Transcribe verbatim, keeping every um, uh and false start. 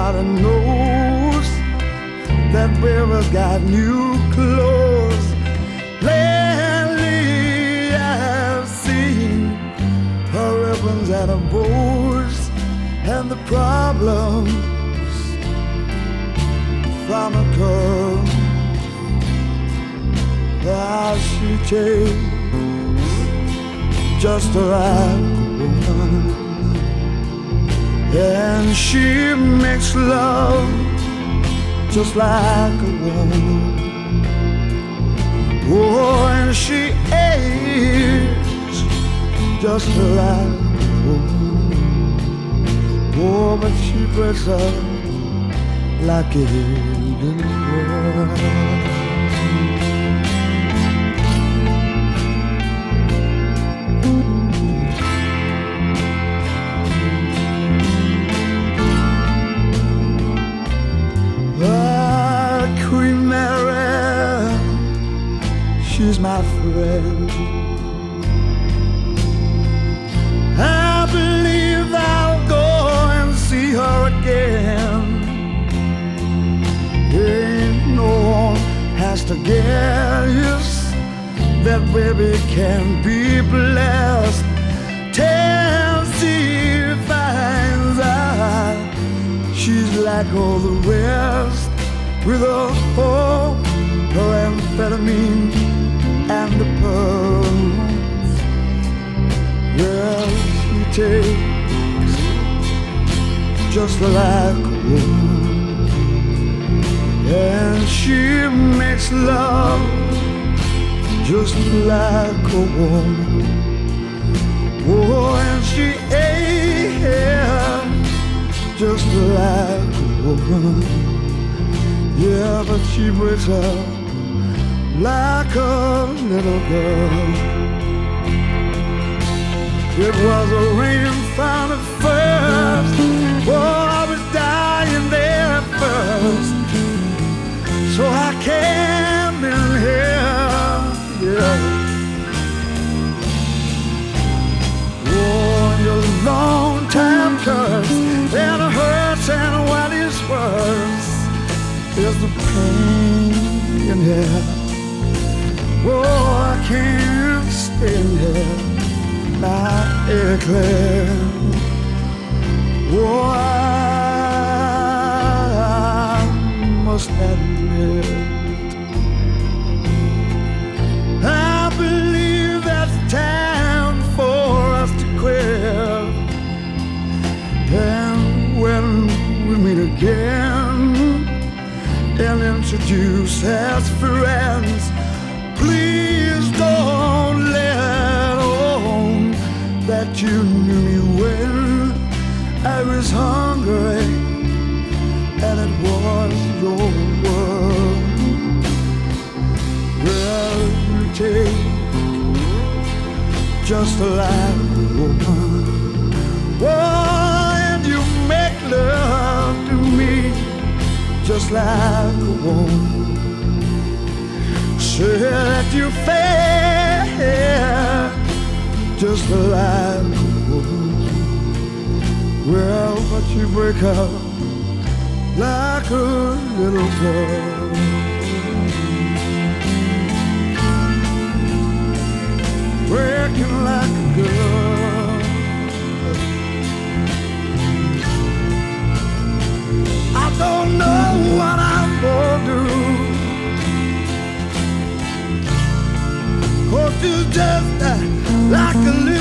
Everybody knows that baby's got new clothes. Lately I've seen her ribbons and her bows, and the problems from a curve that she takes just like a woman. And she makes love just like a woman. Oh, and she aches just like a woman. Oh, but she breaks up like a little girl. She's my friend. I believe I'll go and see her again. Ain't no one has to guess that baby can be blessed till she finds out she's like all the rest, with her hope, her amphetamine and the pearls. Well, she takes just like a woman, and she makes love just like a woman. Oh, and she aches just like a woman. Yeah, but she breaks up like a little girl. It was a raining fun at first. Oh, I was dying there at first, so I came in here, yeah. Oh, your long time curse, and it hurts, and what is worse is the pain in here. Oh, I can't stand here, not Eclair. Oh, I must admit, I believe that's time for us to quit. And when we meet again and introduce as friends, please don't let on that you knew me when I was hungry and it was your world. Well, you take just like a woman. Oh, and you make love to me just like a woman. Say that you fair just like a woman. Well, but you break up like a little girl. Breaking like a girl. I don't know what I'm gonna do, 'cause you just uh, like a little